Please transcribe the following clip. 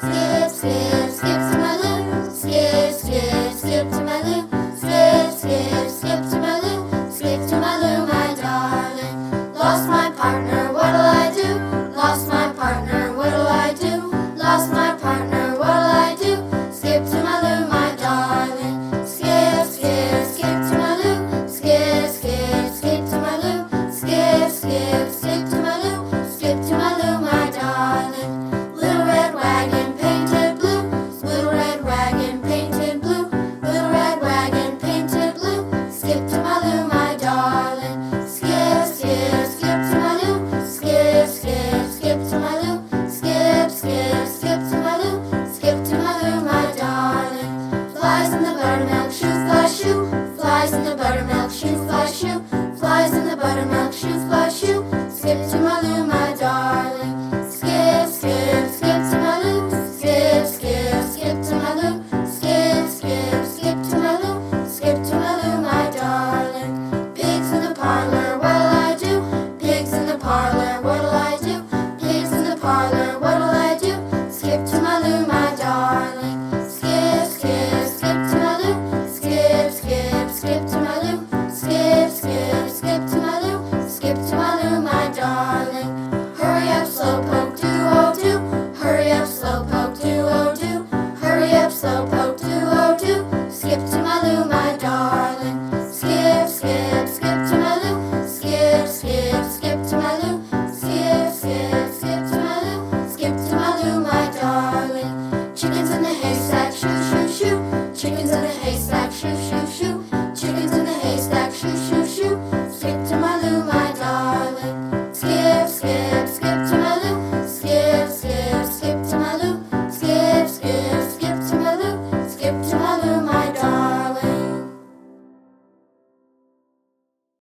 Skip, skip, skip to my loo. Skip, skip, skip to my loo. Skip, skip, skip to my loo. Skip to my loo, my darling. Lost my partner, what'll I do? Lost my partner, what'll I do? Lost my partner, what'll I do? Skip to my loo, my darling. Skip, skip, skip to my loo. Skip, skip, skip to my loo. Skip, skip, skip to my loo. Skip to my loo, my darling. Little red wagon painted blue. Little red wagon painted blue. Little red wagon painted blue. Skip to my loo, my darling. Skip, skip, skip to my loo. Skip, skip, skip to my loo. Skip, skip, skip to my loo. Skip to my loo, my darling. Flies in the buttermilk shoe, fly shoe. Flies in the buttermilk shoe, fly shoe. Flies in the buttermilk shoe, fly shoe. Skip to my loo, my darling. Skip, skip, skip to my loo. Skip, skip, skip to my loo. Skip, skip, skip to my loo. Skip to my loo, my darling. Pigs in the parlor, what'll I do? Pigs in the parlor, what'll I do? Pigs in the parlor, what'll I do? Skip to my loo, my darling. Skip, skip, skip to my loo. Skip, skip, skip to my loo. Skip, skip, skip to my loo. Skip to my loo, my darling.